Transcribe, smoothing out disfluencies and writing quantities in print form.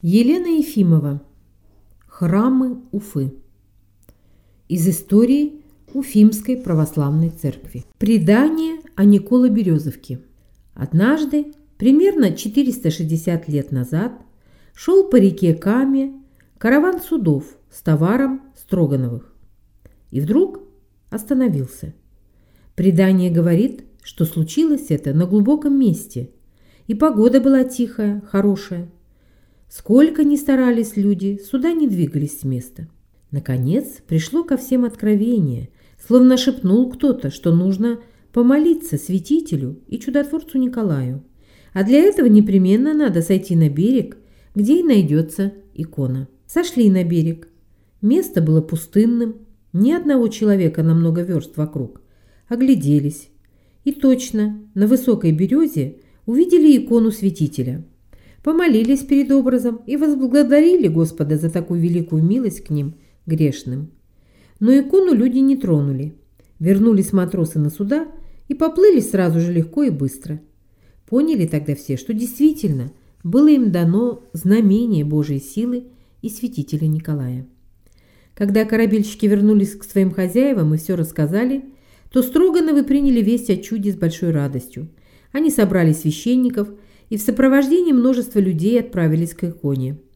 Елена Ефимова. Храмы Уфы. Из истории Уфимской православной церкви. Предание о Николо-Березовке. Однажды, примерно 460 лет назад, шел по реке Каме караван судов с товаром Строгановых. И вдруг остановился. Предание говорит, что случилось это на глубоком месте, и погода была тихая, хорошая. Сколько ни старались люди, суда не двигались с места. Наконец пришло ко всем откровение, словно шепнул кто-то, что нужно помолиться святителю и чудотворцу Николаю. А для этого непременно надо сойти на берег, где и найдется икона. Сошли на берег. Место было пустынным, ни одного человека на много верст вокруг. Огляделись. И точно, на высокой березе увидели икону святителя. Помолились перед образом и возблагодарили Господа за такую великую милость к ним, грешным. Но икону люди не тронули. Вернулись матросы на суда и поплыли сразу же легко и быстро. Поняли тогда все, что действительно было им дано знамение Божьей силы и святителя Николая. Когда корабельщики вернулись к своим хозяевам и все рассказали, то Строгановы приняли весть о чуде с большой радостью. Они собрали священников и в сопровождении множества людей отправились к иконе.